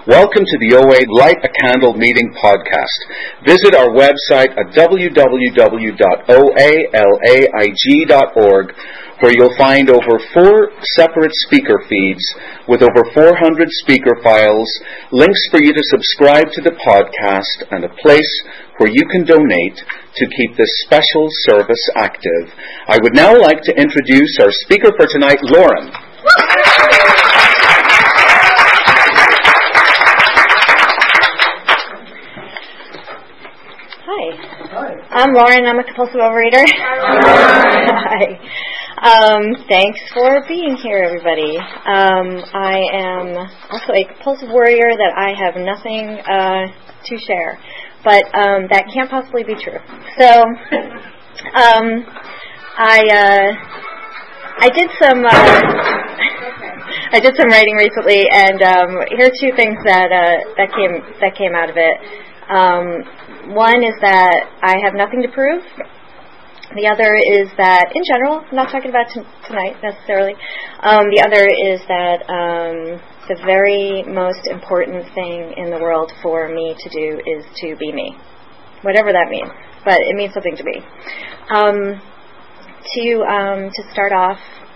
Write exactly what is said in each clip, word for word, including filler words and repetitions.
Welcome to the O A Light a Candle Meeting podcast. Visit our website at w w w dot o a laig dot org, where you'll find over four separate speaker feeds with over four hundred speaker files, links for you to subscribe to the podcast, and a place where you can donate to keep this special service active. I would now like to introduce our speaker for tonight, Lauren. I'm Lauren. I'm a compulsive overeater. Hi. Um, thanks for being here, everybody. Um, I am also a compulsive warrior that I have nothing uh, to share, but um, that can't possibly be true. So, um, I uh, I did some uh, I did some writing recently, and um, here are two things that uh, that came that came out of it. Um, One is that I have nothing to prove. The other is that, in general, I'm not talking about t- tonight necessarily. Um, the other is that um, the very most important thing in the world for me to do is to be me, whatever that means. But it means something to me. Um, to um, to start off,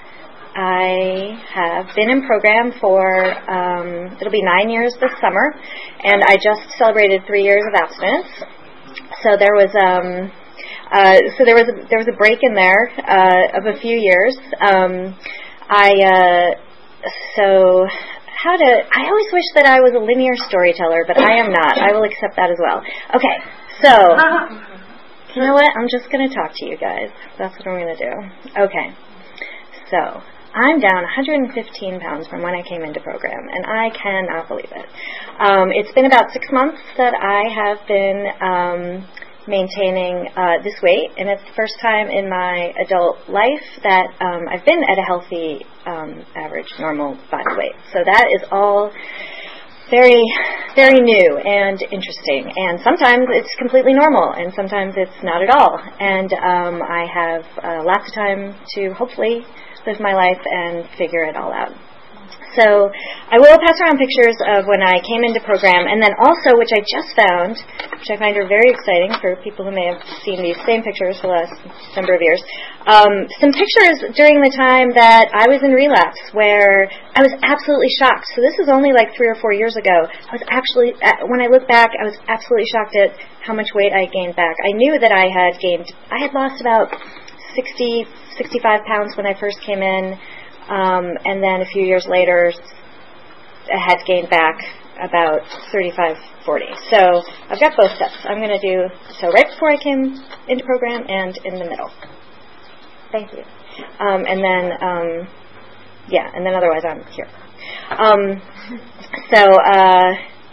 I have been in program for, um, it'll be nine years this summer, and I just celebrated three years of abstinence. So there was, um, uh, so there was, a, there was a break in there uh, of a few years. Um, I, uh, so how to? I always wish that I was a linear storyteller, but I am not. I will accept that as well. Okay, so you know what? I'm just going to talk to you guys. That's what I'm going to do. Okay, so. I'm down one hundred fifteen pounds from when I came into program, and I cannot believe it. Um, it's been about six months that I have been um, maintaining uh, this weight, and it's the first time in my adult life that um, I've been at a healthy, um, average, normal body weight. So that is all very, very new and interesting. And sometimes it's completely normal, and sometimes it's not at all. And um, I have uh, lots of time to hopefully live my life and figure it all out. So I will pass around pictures of when I came into program, and then also, which I just found, which I find are very exciting for people who may have seen these same pictures for the last number of years, um, some pictures during the time that I was in relapse where I was absolutely shocked. So this is only like three or four years ago. I was actually, when I look back, I was absolutely shocked at how much weight I gained back. I knew that I had gained, I had lost about sixty, sixty-five pounds when I first came in, um, and then a few years later I had gained back about thirty-five, forty. So I've got both steps. I'm going to do so right before I came into program and in the middle. Thank you. Um, and then, um, yeah, and then otherwise I'm here. Um, so, uh,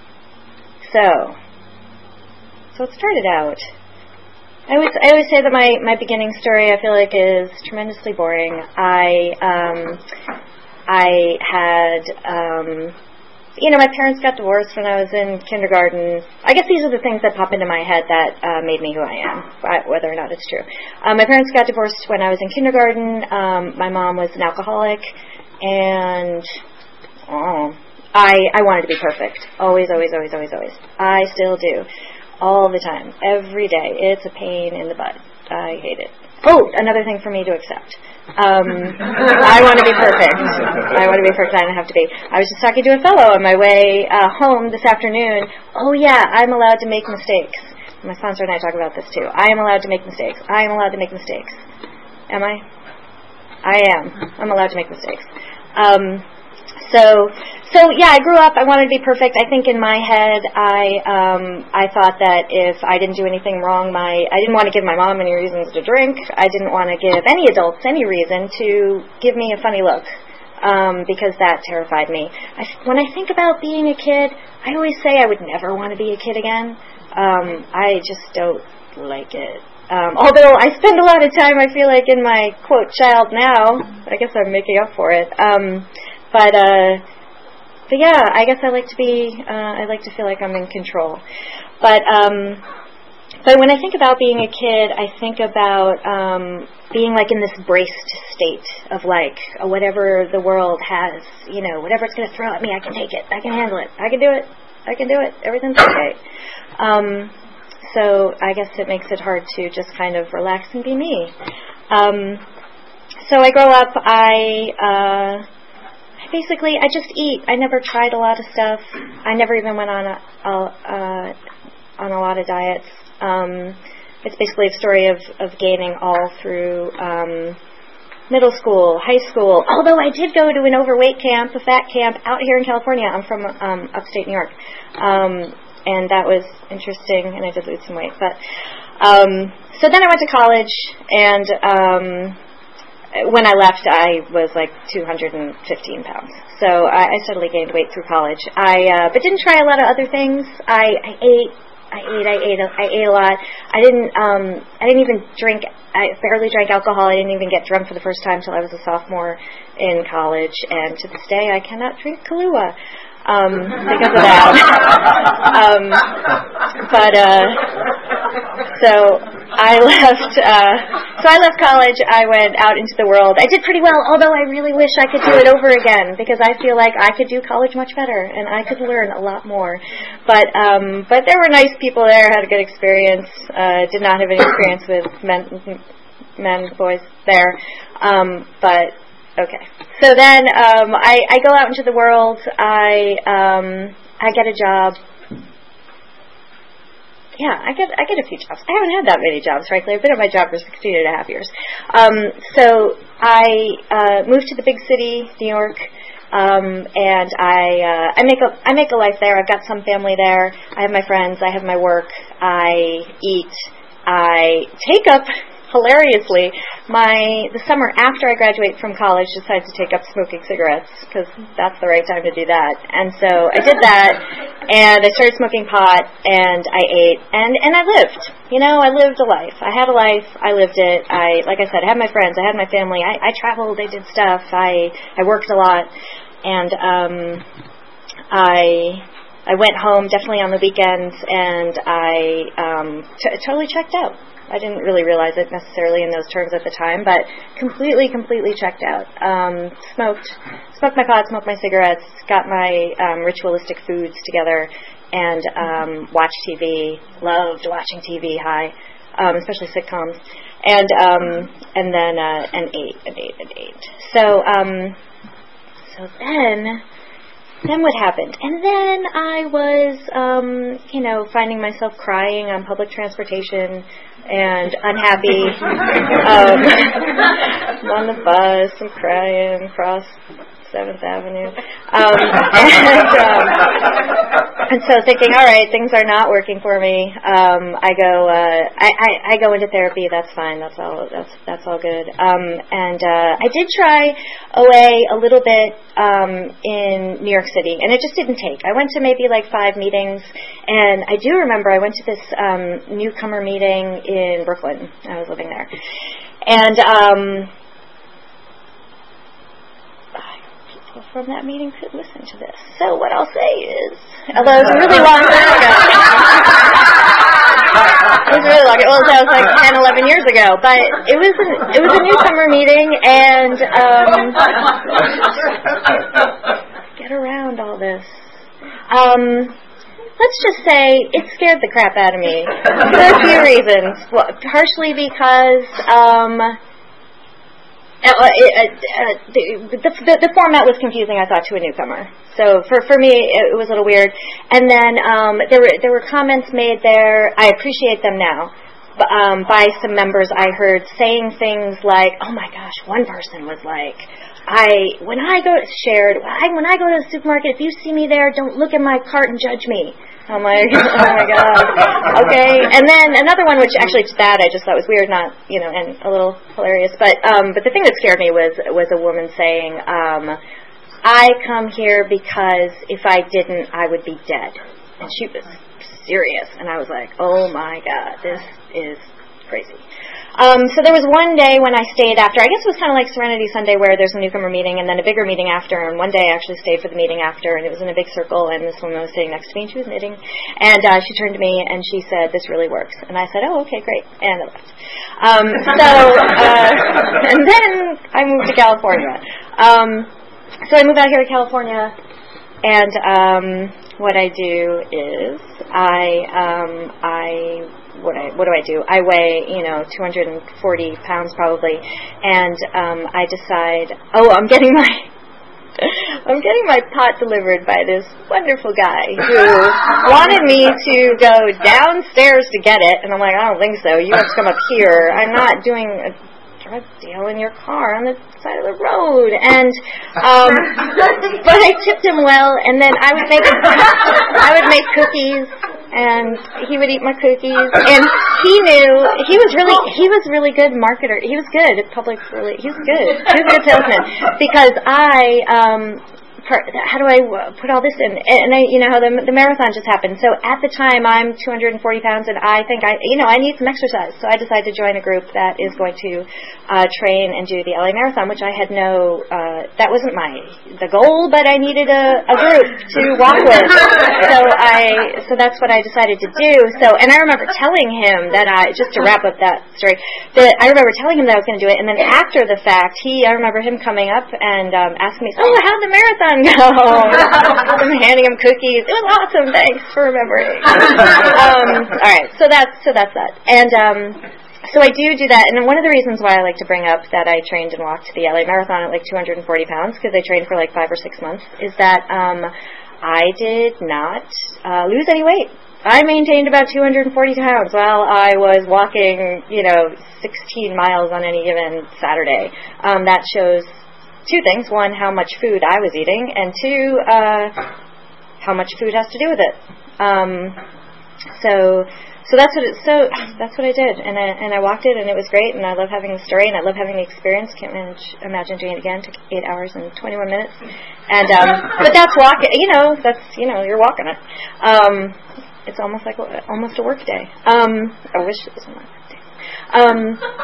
so, so it started out. I always, I always say that my, my beginning story, I feel like, is tremendously boring. I, um, I had, um, you know, my parents got divorced when I was in kindergarten. I guess these are the things that pop into my head that uh, made me who I am, whether or not it's true. Um, my parents got divorced when I was in kindergarten. Um, my mom was an alcoholic, and oh, I, I wanted to be perfect. Always, always, always, always, always. I still do. All the time, every day. It's a pain in the butt. I hate it. Oh, another thing for me to accept. Um, I want to be perfect. I want to be perfect. I don't have to be. I was just talking to a fellow on my way uh, home this afternoon. Oh, yeah, I'm allowed to make mistakes. My sponsor and I talk about this, too. I am allowed to make mistakes. I am allowed to make mistakes. Am I? I am. I'm allowed to make mistakes. Um, so... So yeah, I grew up. I wanted to be perfect. I think in my head, I um, I thought that if I didn't do anything wrong, my I didn't want to give my mom any reasons to drink. I didn't want to give any adults any reason to give me a funny look, um, because that terrified me. I, when I think about being a kid, I always say I would never want to be a kid again. Um, I just don't like it. Um, although I spend a lot of time, I feel like, in my quote child now. I guess I'm making up for it. Um, but. Uh, But yeah, I guess I like to be, uh, I like to feel like I'm in control. But um, but when I think about being a kid, I think about um, being like in this braced state of like, whatever the world has, you know, whatever it's going to throw at me, I can take it, I can handle it, I can do it, I can do it. Everything's okay. Um, so I guess it makes it hard to just kind of relax and be me. Um, so I grow up, I, uh, basically, I just eat. I never tried a lot of stuff. I never even went on a, a, uh, on a lot of diets. Um, it's basically a story of, of gaining all through um, middle school, high school. Although I did go to an overweight camp, a fat camp, out here in California. I'm from um, upstate New York. Um, and that was interesting, and I did lose some weight. But um, so then I went to college, and um, when I left, I was like two hundred fifteen pounds. So I, I steadily gained weight through college. I uh, but didn't try a lot of other things. I, I ate. I ate, I ate, I ate a lot. I didn't, um, I didn't even drink, I barely drank alcohol. I didn't even get drunk for the first time until I was a sophomore in college. And to this day, I cannot drink Kahlua, um, because of that. um, but, uh, so I left, uh, so I left college. I went out into the world. I did pretty well, although I really wish I could do it over again, because I feel like I could do college much better and I could learn a lot more. But, um, but there were nice people there, had a good experience, uh, did not have any experience with men, men, boys there. Um, but, okay. So then, um, I, I go out into the world. I, um, I get a job. Yeah, I get I get a few jobs. I haven't had that many jobs, frankly. I've been at my job for sixteen and a half years. Um, so I uh, moved to the big city, New York, um, and I uh, I make a I make a life there. I've got some family there. I have my friends. I have my work. I eat. I take up, hilariously, my the summer after I graduate from college, decided to take up smoking cigarettes, because that's the right time to do that. And so I did that, and I started smoking pot, and I ate, and, and I lived. You know, I lived a life. I had a life. I lived it. I, like I said, I had my friends. I had my family. I, I traveled. I did stuff. I, I worked a lot, and um, I... I went home definitely on the weekends, and I um, t- totally checked out. I didn't really realize it necessarily in those terms at the time, but completely, completely checked out. Um, smoked, smoked my pot, smoked my cigarettes, got my um, ritualistic foods together, and um, watched T V. Loved watching T V. Hi, um, especially sitcoms, and um, and then uh, and ate and ate and ate. So um, so then. Then what happened? And then I was, um, you know, finding myself crying on public transportation and unhappy. um, I'm on the bus, I'm crying across seventh Avenue. Um, and, um, and so thinking, all right, things are not working for me. Um, I go, uh, I, I, I go into therapy. That's fine. That's all. That's that's all good. Um, and uh, I did try O A a little bit um, in New York City, and it just didn't take. I went to maybe like five meetings, and I do remember I went to this um, newcomer meeting in Brooklyn. I was living there, and. Um, from that meeting could listen to this. So what I'll say is, although it was a really long time ago. It was really long. It was, that was like ten, eleven years ago. But it was a, it was a newcomer meeting, and um, get around all this. Um, let's just say it scared the crap out of me for a few reasons. Well, partially because. Um, Uh, it, uh, the, the, the format was confusing, I thought, to a newcomer. So for for me, it, it was a little weird. And then um, there were there were comments made there. I appreciate them now. Um, by some members, I heard saying things like, "Oh my gosh," one person was like, "I when I go shared I, when I go to the supermarket, if you see me there, don't look at my cart and judge me." I'm like, oh my god, okay. And then another one, which actually that I just thought was weird, not you know, and a little hilarious. But um, but the thing that scared me was was a woman saying, um, "I come here because if I didn't, I would be dead," and she was serious. And I was like, oh my god, this is crazy. Um, so there was one day when I stayed after, I guess it was kind of like Serenity Sunday where there's a newcomer meeting and then a bigger meeting after, and one day I actually stayed for the meeting after, and it was in a big circle, and this woman was sitting next to me and she was knitting, and uh, she turned to me and she said, "This really works." And I said, "Oh, okay, great," and I left. Um, so, uh, and then I moved to California. Um, so I moved out here to California, and um, what I do is I um, I. What I what do I do? I weigh, you know, two hundred forty pounds probably, and um, I decide, oh, I'm getting my I'm getting my pot delivered by this wonderful guy who wanted me to go downstairs to get it, and I'm like, I don't think so. You have to come up here. I'm not doing a drug deal in your car on the side of the road. And um, but I tipped him well, and then I would make I would make cookies. And he would eat my cookies, and he knew he was really he was really good marketer. He was good at public relations. He was good. He was a good salesman because I um, per, how do I put all this in? And I, you know how the the marathon just happened. So at the time I'm two hundred forty pounds, and I think I you know I need some exercise. So I decided to join a group that is going to uh, train and do the L A Marathon, which I had no uh, that wasn't my the goal, but I needed a, a group to walk with. So I so that's what I decided to do. So, and I remember telling him that I, just to wrap up that story, that I remember telling him that I was going to do it, and then after the fact, he, I remember him coming up and um, asking me, oh, how'd the marathon go? I'm handing him cookies. It was awesome. Thanks for remembering. um, all right, so that's, so that's that. And, um, so I do do that, and one of the reasons why I like to bring up that I trained and walked the L A Marathon at like two hundred forty pounds, because I trained for like five or six months, is that um, I did not uh, lose any weight. I maintained about two hundred forty pounds while I was walking, you know, sixteen miles on any given Saturday. Um, that shows two things. One, how much food I was eating, and two, uh, how much food has to do with it. Um, so... So that's what it, so that's what I did, and I and I walked it, and it was great, and I love having the story, and I love having the experience. Can't manage, imagine doing it again. It took eight hours and twenty-one minutes, and um, but that's walking. You know, that's you know, you're walking it. Um, it's almost like a, almost a work day. Um, I wish it was a work day. Um,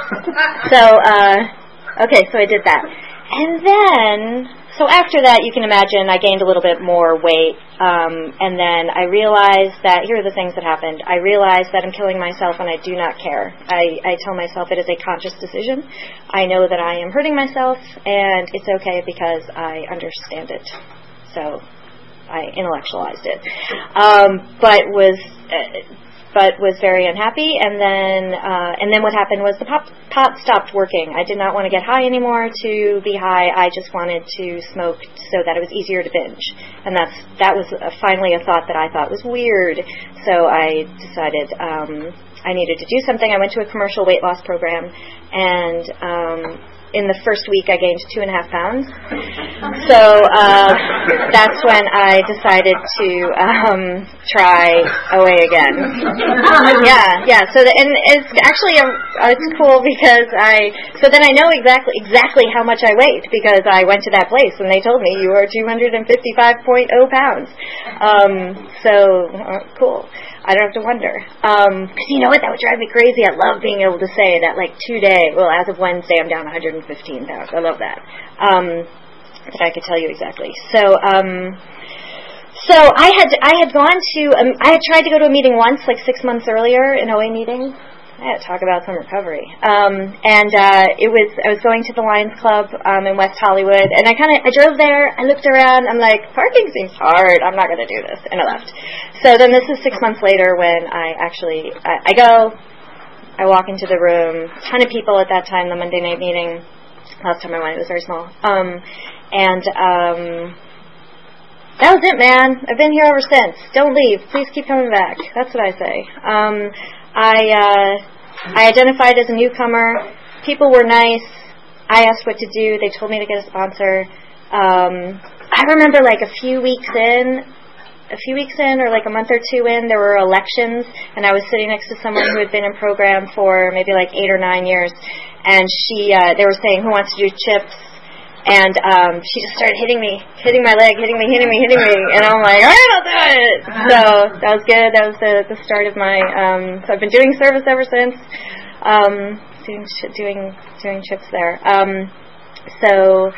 so uh, okay, so I did that, and then. So after that, you can imagine I gained a little bit more weight, um, and then I realized that, here are the things that happened. I realized that I'm killing myself and I do not care. I, I tell myself it is a conscious decision. I know that I am hurting myself, and it's okay because I understand it. So I intellectualized it. Um, but was... Uh, but was very unhappy, and then uh, and then what happened was the pop, pot stopped working. I did not want to get high anymore to be high. I just wanted to smoke so that it was easier to binge, and that's that was uh, finally a thought that I thought was weird. So I decided um, I needed to do something. I went to a commercial weight loss program, and um, in the first week I gained two and a half pounds. So uh, that's when I decided to um, try O A again. Yeah, yeah. So the, and it's actually a, it's cool because I so then I know exactly exactly how much I weighed because I went to that place and they told me you are two hundred fifty-five point zero pounds. Um, so uh, cool. I don't have to wonder. Um, because you know what? That would drive me crazy. I love being able to say that, like, today, well, as of Wednesday, I'm down one hundred fifteen pounds. I love that. Um, that I could tell you exactly. So, um, so I had I had gone to, um, I had tried to go to a meeting once, like six months earlier, an O A meeting. I had to talk about some recovery. Um, and uh, it was I was going to the Lions Club um, in West Hollywood, and I kind of I drove there. I looked around. I'm like, parking seems hard. I'm not going to do this, and I left. So then this is six months later when I actually I, I go. I walk into the room. Ton of people at that time. The Monday night meeting. Last time I went, it was very small. Um, and um, that was it, man. I've been here ever since. Don't leave. Please keep coming back. That's what I say. Um, I uh, I identified as a newcomer. People were nice. I asked what to do. They told me to get a sponsor. Um, I remember like a few weeks in, a few weeks in, or like a month or two in, there were elections, and I was sitting next to someone who had been in program for maybe like eight or nine years, and she uh, they were saying, "Who wants to do chips?" And um, she just started hitting me, hitting my leg, hitting me, hitting me, hitting me. And I'm like, all right, I'll do it. So that was good. That was the, the start of my, um, so I've been doing service ever since, um, doing, doing, doing chips there. Um, so,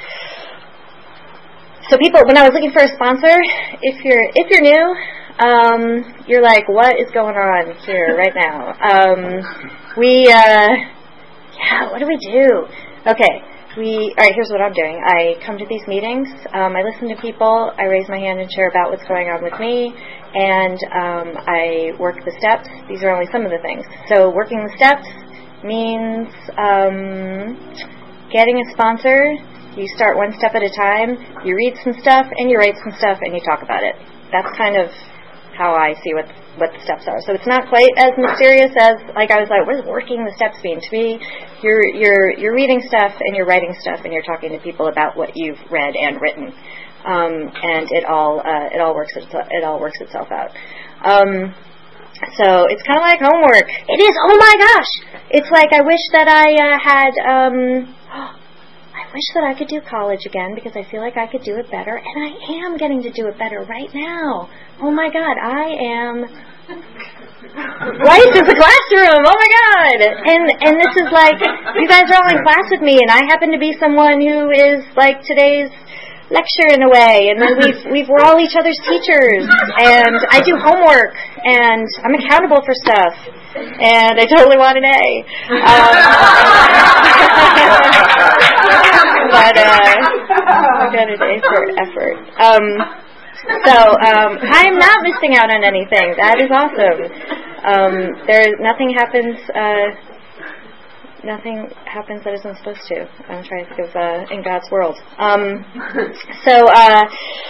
so people, when I was looking for a sponsor, if you're, if you're new, um, you're like, what is going on here right now? Um, we, uh, yeah, what do we do? Okay. we, all right, here's what I'm doing. I come to these meetings, um, I listen to people, I raise my hand and share about what's going on with me, and um, I work the steps. These are only some of the things. So working the steps means um, getting a sponsor. You start one step at a time, you read some stuff, and you write some stuff, and you talk about it. That's kind of how I see what what the steps are. So it's not quite as mysterious as, like, I was like, what does working the steps mean? To me, you're you're you're reading stuff and you're writing stuff and you're talking to people about what you've read and written, um, and it all uh, it all works it, it all works itself out. Um, so it's kind of like homework. It is. Oh my gosh! It's like I wish that I uh, had. Um, I wish that I could do college again because I feel like I could do it better, and I am getting to do it better right now. Oh my God, I am. Life is a classroom. Oh my God, and and this is like you guys are all in class with me, and I happen to be someone who is like today's lecture in a way, and then we've we've we're all each other's teachers, and I do homework, and I'm accountable for stuff, and I totally want an A. Um, but uh, I got an A for effort. Um, so um, I'm not missing out on anything. That is awesome. Um, there, nothing happens. Uh, Nothing happens that isn't supposed to. I'm trying to think of uh, in God's world. Um, so, uh,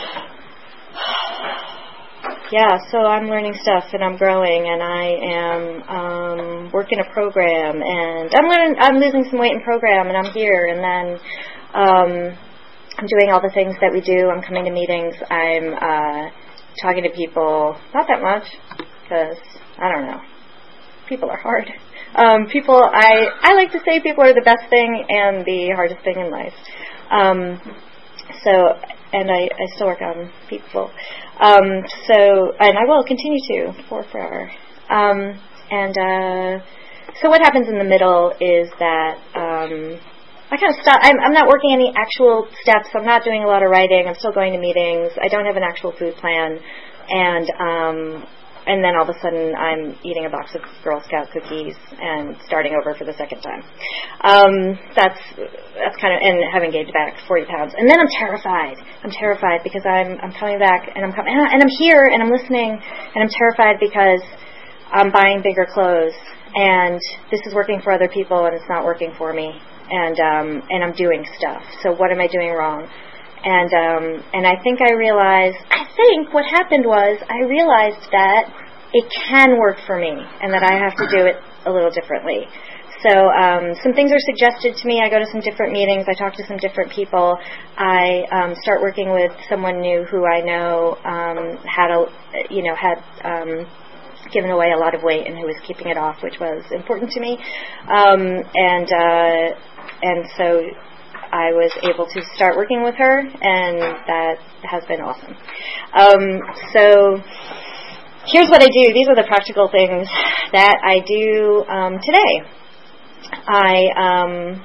yeah, so I'm learning stuff and I'm growing and I am um, working a program and I'm learning. I'm losing some weight in program and I'm here and then um, I'm doing all the things that we do. I'm coming to meetings. I'm uh, talking to people. Not that much because I don't know. People are hard. Um, people, I, I like to say people are the best thing and the hardest thing in life. Um, so, and I, I still work on people. Um, so, and I will continue to for forever. Um, and uh, so what happens in the middle is that um, I kind of stop. I'm, I'm not working any actual steps. I'm not doing a lot of writing. I'm still going to meetings. I don't have an actual food plan. And um And then all of a sudden, I'm eating a box of Girl Scout cookies and starting over for the second time. Um, that's that's kind of and having gained back forty pounds. And then I'm terrified. I'm terrified because I'm I'm coming back and I'm coming and I'm here and I'm listening and I'm terrified because I'm buying bigger clothes and this is working for other people and it's not working for me and um, and I'm doing stuff. So what am I doing wrong? And um, and I think I realized, I think what happened was I realized that it can work for me and that I have to do it a little differently. So um, some things are suggested to me. I go to some different meetings. I talk to some different people. I um, start working with someone new who I know um, had a, you know, had um, given away a lot of weight and who was keeping it off, which was important to me. Um, and uh, and so I was able to start working with her, and that has been awesome. Um, so here's what I do. These are the practical things that I do um, today. I um,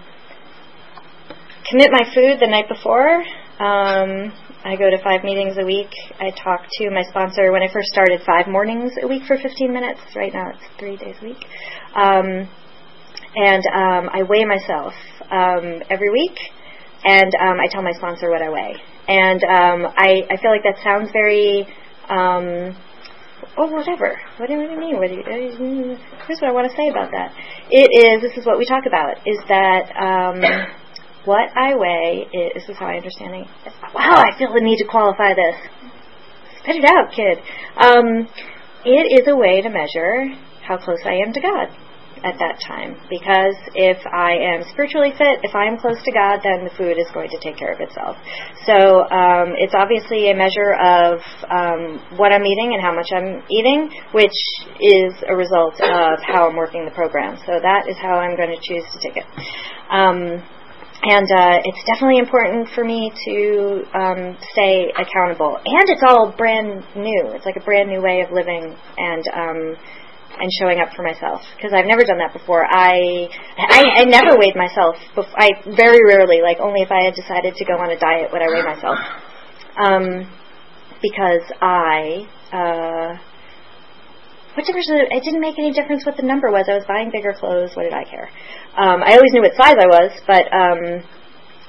commit my food the night before. Um, I go to five meetings a week. I talk to my sponsor. When I first started, five mornings a week for fifteen minutes. Right now it's three days a week. Um, and um, I weigh myself um, every week, and um, I tell my sponsor what I weigh. And um, I, I feel like that sounds very, um, oh, whatever. What do you mean? What do you, uh, here's what I want to say about that. It is, this is what we talk about, is that um, what I weigh, is, this is how I understand it. Wow, I feel the need to qualify this. Spit it out, kid. Um, it is a way to measure how close I am to God at that time, because if I am spiritually fit, if I am close to God, then the food is going to take care of itself. So um, it's obviously a measure of um, what I'm eating and how much I'm eating, which is a result of how I'm working the program. So that is how I'm going to choose to take it. Um, and uh, it's definitely important for me to um, stay accountable. And it's all brand new. It's like a brand new way of living and um and showing up for myself, because I've never done that before. I, I I never weighed myself. Before. I very rarely, like only if I had decided to go on a diet would I weigh myself. Um, because I, uh, what difference did it, it didn't make any difference what the number was. I was buying bigger clothes. What did I care? Um, I always knew what size I was, but um,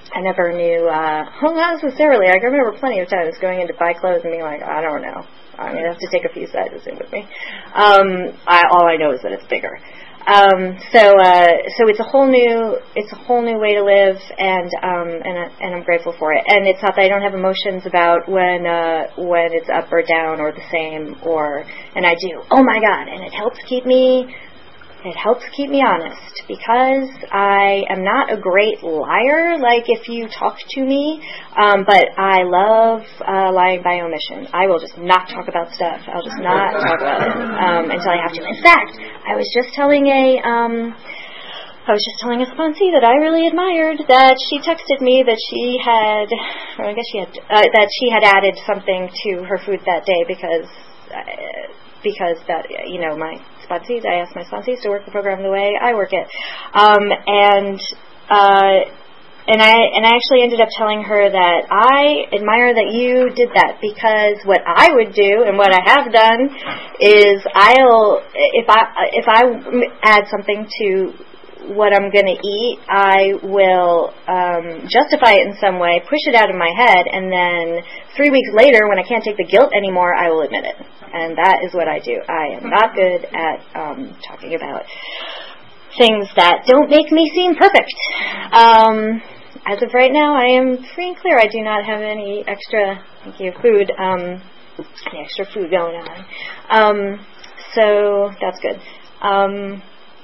I never knew, uh, well, not necessarily. I remember plenty of times going in to buy clothes and being like, I don't know. I'm going to have to take a few sizes in with me. Um, I, all I know is that it's bigger. Um, so, uh, so it's a whole new, it's a whole new way to live, and, um, and, and I'm grateful for it. And it's not that I don't have emotions about when, uh, when it's up or down or the same, or, and I do, oh my God, and it helps keep me, it helps keep me honest, because I am not a great liar, like if you talk to me, um, but I love uh, lying by omission. I will just not talk about stuff. I'll just not talk about it um, until I have to. In fact, I was just telling a, um, I was just telling a sponsee that I really admired that she texted me that she had, or I guess she had, uh, that she had added something to her food that day because, uh, because that, you know, my sponsees, I asked my sponsees to work the program the way I work it. Um, and, uh, and I, and I actually ended up telling her that I admire that you did that, because what I would do and what I have done is I'll, if I, if I add something to what I'm going to eat, I will um, justify it in some way, push it out of my head, and then three weeks later, when I can't take the guilt anymore, I will admit it. And that is what I do. I am not good at um, talking about things that don't make me seem perfect. Um, as of right now, I am free and clear. I do not have any extra, thank you, food, um, any extra food going on. Um, so that's good. Um,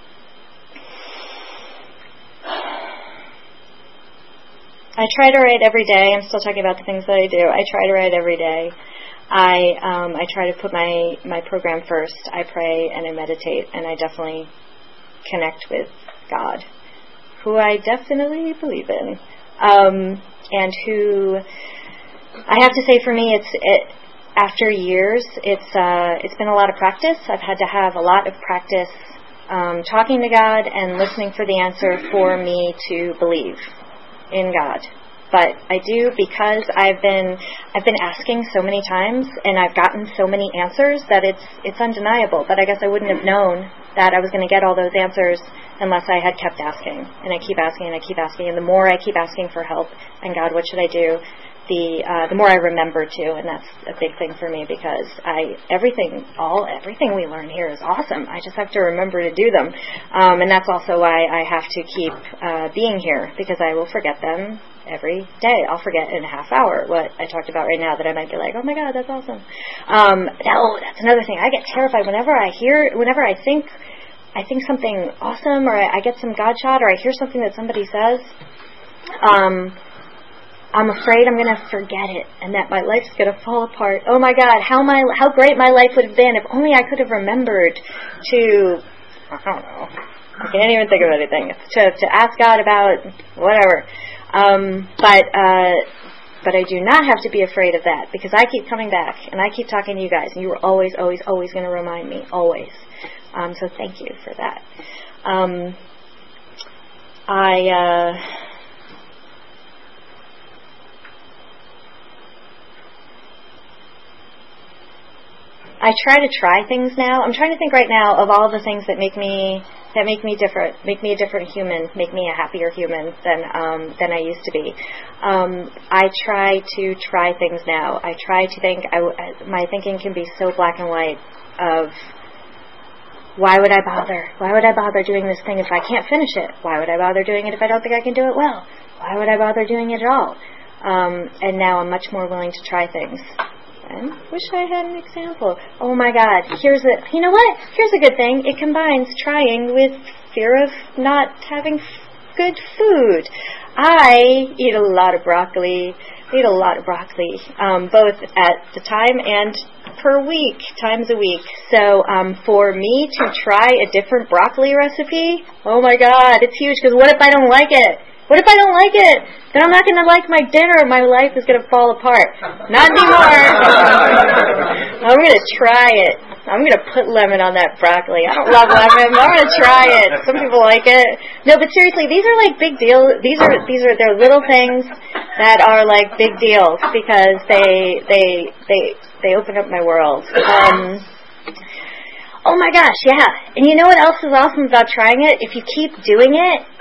I try to write every day. I'm still talking about the things that I do. I try to write every day. I um, I try to put my, my program first. I pray and I meditate, and I definitely connect with God, who I definitely believe in, um, and who I have to say for me, it's it. After years, it's uh, it's been a lot of practice. I've had to have a lot of practice um, talking to God and listening for the answer for me to believe in God. But I do, because I've been I've been asking so many times, and I've gotten so many answers that it's it's undeniable. But I guess I wouldn't have known that I was going to get all those answers unless I had kept asking. And I keep asking and I keep asking, and the more I keep asking for help and God, what should I do? The uh, the more I remember to, and that's a big thing for me, because I everything all everything we learn here is awesome. I just have to remember to do them, um, and that's also why I have to keep uh, being here, because I will forget them every day. I'll forget in a half hour what I talked about right now that I might be like, oh my God, that's awesome. Um, no, that's another thing. I get terrified whenever I hear, whenever I think, I think something awesome, or I, I get some God shot, or I hear something that somebody says. Um, I'm afraid I'm going to forget it, and that my life's going to fall apart. Oh my God, how my how great my life would have been if only I could have remembered to, I don't know, I can't even think of anything, to to ask God about whatever. Um, but uh, but I do not have to be afraid of that, because I keep coming back, and I keep talking to you guys, and you are always, always, always going to remind me, always. Um, so thank you for that. Um, I... Uh, I try to try things now. I'm trying to think right now of all the things that make me that make me different, make me a different human, make me a happier human than um, than I used to be. Um, I try to try things now. I try to think. I, my thinking can be so black and white. Of why would I bother? Why would I bother doing this thing if I can't finish it? Why would I bother doing it if I don't think I can do it well? Why would I bother doing it at all? Um, and now I'm much more willing to try things. I wish I had an example. Oh my God, here's a, you know what? Here's a good thing. It combines trying with fear of not having f- good food. I eat a lot of broccoli, eat a lot of broccoli, um, both at the time and per week, times a week. So um, for me to try a different broccoli recipe, oh my God, it's huge, because what if I don't like it? What if I don't like it? Then I'm not going to like my dinner. My life is going to fall apart. Not anymore. I'm going to try it. I'm going to put lemon on that broccoli. I don't love lemon. I'm going to try it. Some people like it. No, but seriously, these are like big deals. These are these are they're little things that are like big deals, because they they they they open up my world. Um, oh my gosh, yeah. And you know what else is awesome about trying it? If you keep doing it,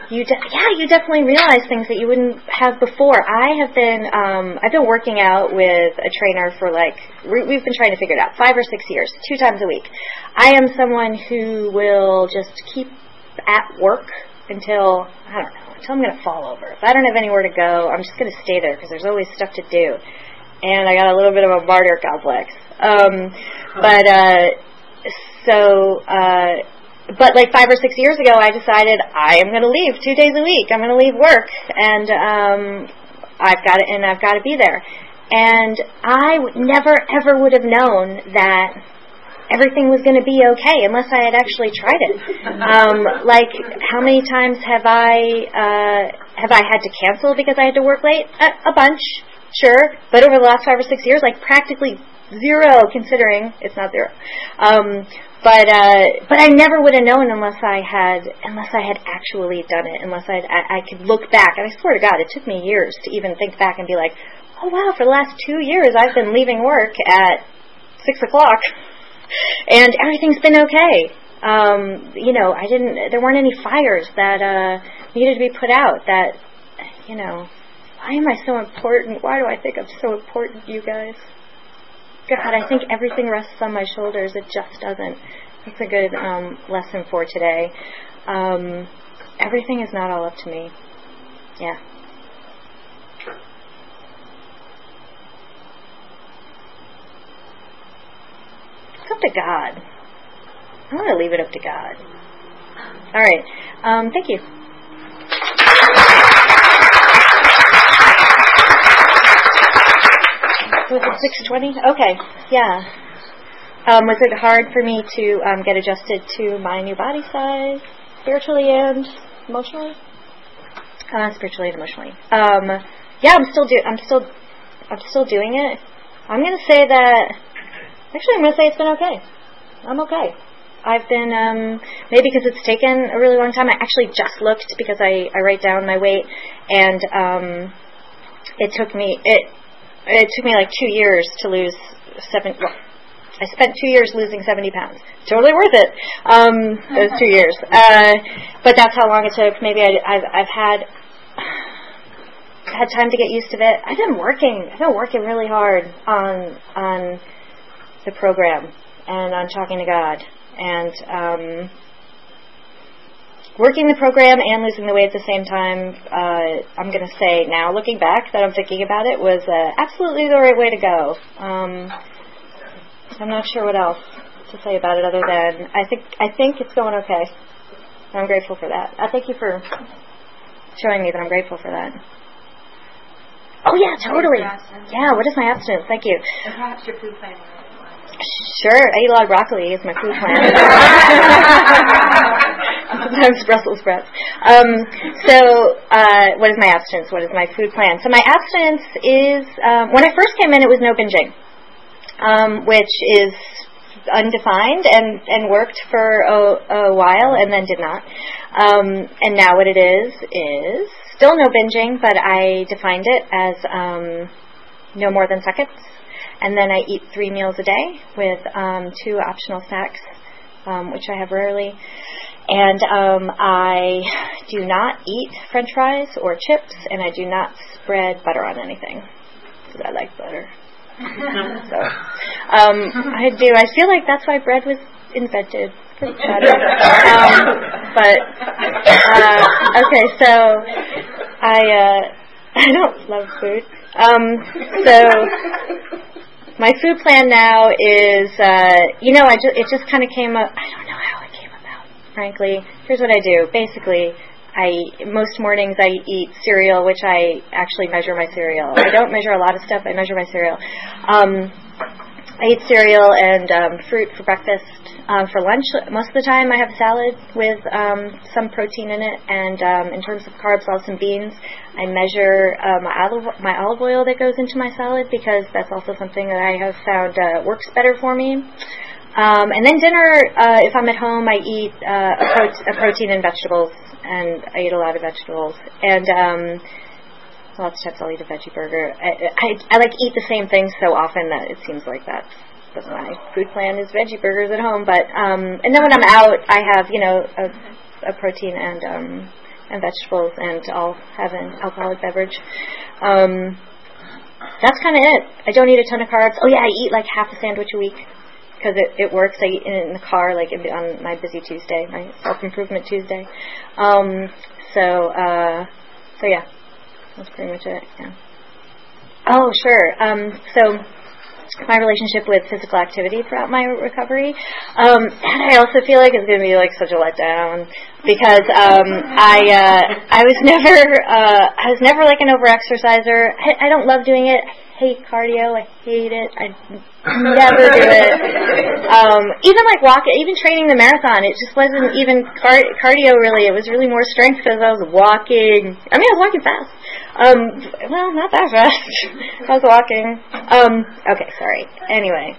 you de- yeah, you definitely realize things that you wouldn't have before. I have been, um, I've been working out with a trainer for like, we- we've been trying to figure it out, five or six years, two times a week. I am someone who will just keep at work until, I don't know, until I'm going to fall over. If I don't have anywhere to go, I'm just going to stay there because there's always stuff to do. And I got a little bit of a martyr complex. Um, but, uh, so, uh, but like five or six years ago, I decided I am going to leave two days a week. I'm going to leave work, and um, I've got to, and I've got to be there. And I would never ever would have known that everything was going to be okay unless I had actually tried it. Um, like, how many times have I uh, have I had to cancel because I had to work late? A, a bunch, sure. But over the last five or six years, like practically zero, considering it's not zero. Um, but uh, but I never would have known unless I had unless I had actually done it. Unless I'd, I I could look back, and I swear to God, it took me years to even think back and be like, oh wow, for the last two years, I've been leaving work at six o'clock. And everything's been okay. Um, you know, I didn't. There weren't any fires that uh, needed to be put out. That, you know, why am I so important? Why do I think I'm so important, you guys? God, I think everything rests on my shoulders. It just doesn't. That's a good um, lesson for today. Um, everything is not all up to me. Yeah. It's up to God. I want to leave it up to God. All right. Um, thank you. Was it six twenty? Okay. Yeah. Um, was it hard for me to um, get adjusted to my new body size, spiritually and emotionally? Uh, spiritually and emotionally. Um, yeah, I'm still do. I'm still. I'm still doing it. I'm going to say that. Actually, I'm going to say it's been okay. I'm okay. I've been, um, maybe because it's taken a really long time. I actually just looked because I, I write down my weight, and um, it took me it it took me like two years to lose seven. Well, I spent two years losing seventy pounds. Totally worth it. Um, those two years. Uh, but that's how long it took. Maybe I, I've I've had had time to get used to it. I've been working. I've been working really hard on on. the program and on talking to God and um, working the program and losing the weight at the same time. uh, I'm going to say now, looking back, that I'm thinking about it, was uh, absolutely the right way to go. um, I'm not sure what else to say about it other than I think I think it's going okay. I'm grateful for that. I thank you for showing me that I'm grateful for that. Oh yeah, totally. Yeah, what is my abstinence? Thank you. And perhaps your food plan. Sure, I eat a lot of broccoli. It's my food plan. Sometimes Brussels sprouts. Um, so, uh, what is my abstinence? What is my food plan? So my abstinence is, um, when I first came in, it was no binging, um, which is undefined and, and worked for a, a while and then did not. Um, and now what it is, is still no binging, but I defined it as um, no more than seconds. And then I eat three meals a day with um, two optional snacks, um, which I have rarely. And um, I do not eat French fries or chips, and I do not spread butter on anything, because I like butter. so um, I do. I feel like that's why bread was invented, for butter. Um, but uh, okay, so I uh, I don't love food. Um, so. My food plan now is, uh, you know, I ju- it just kind of came up. I don't know how it came about, frankly. Here's what I do. Basically, I most mornings I eat cereal, which I actually measure my cereal. I don't measure a lot of stuff. I measure my cereal. Um, I eat cereal and um, fruit for breakfast. Um, for lunch, most of the time I have salad with um, some protein in it. And um, in terms of carbs, I'll have some beans. I measure uh, my, olive, my olive oil that goes into my salad, because that's also something that I have found uh, works better for me. Um, and then dinner, uh, if I'm at home, I eat uh, a, pro- a protein and vegetables. And I eat a lot of vegetables. And um, lots of times I'll eat a veggie burger. I, I, I like eat the same things so often that it seems like that's But my food plan is veggie burgers at home. But um, and then when I'm out, I have, you know, a, a protein and um, and vegetables, and I'll have an alcoholic beverage. Um, that's kind of it. I don't eat a ton of carbs. Oh yeah, I eat like half a sandwich a week because it, it works. I eat in the car, like on my busy Tuesday, my self-improvement Tuesday. Um, so, uh, so yeah, that's pretty much it. Yeah. Oh, sure. Um, so. My relationship with physical activity throughout my recovery, um, and I also feel like it's going to be like such a letdown because um, I uh, I was never uh, I was never like an over-exerciser. I, I don't love doing it. I hate cardio. I hate it. I never do it. Um, even like walking, even training the marathon, it just wasn't even car- cardio really. It was really more strength because I was walking. I mean, I was walking fast. Um, well, not that fast. I was walking. Um, okay, sorry. Anyway,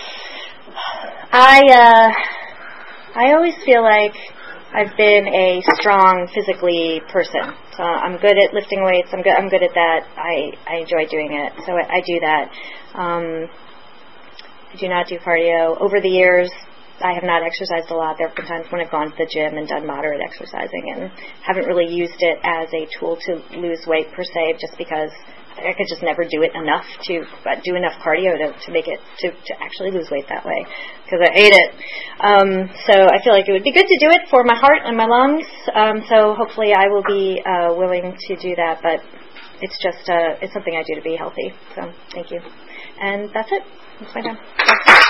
I uh, I always feel like I've been a strong physically person. So I'm good at lifting weights. I'm good. I'm good at that. I, I enjoy doing it. So I, I do that. Um, I do not do cardio. Over the years, I have not exercised a lot. There have been times when I've gone to the gym and done moderate exercising and haven't really used it as a tool to lose weight per se, just because I could just never do it enough to uh, do enough cardio to, to make it to, to actually lose weight that way because I hate it. Um, so I feel like it would be good to do it for my heart and my lungs. Um, so hopefully I will be uh, willing to do that, but it's just uh, it's something I do to be healthy. So thank you, and that's it. That's my time.